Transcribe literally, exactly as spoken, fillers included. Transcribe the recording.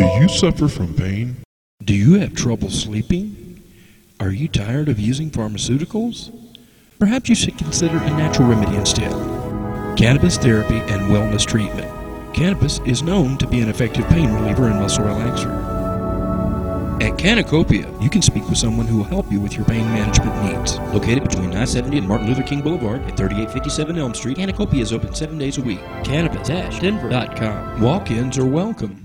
Do you suffer from pain? Do you have trouble sleeping? Are you tired of using pharmaceuticals? Perhaps you should consider a natural remedy instead. Cannabis therapy and wellness treatment. Cannabis is known to be an effective pain reliever and muscle relaxer. At Canacopia, you can speak with someone who will help you with your pain management needs. Located between I seventy and Martin Luther King Boulevard at thirty-eight fifty-seven Elm Street, Canacopia is open seven days a week. Cannabis Denver dot com. Walk-ins are welcome.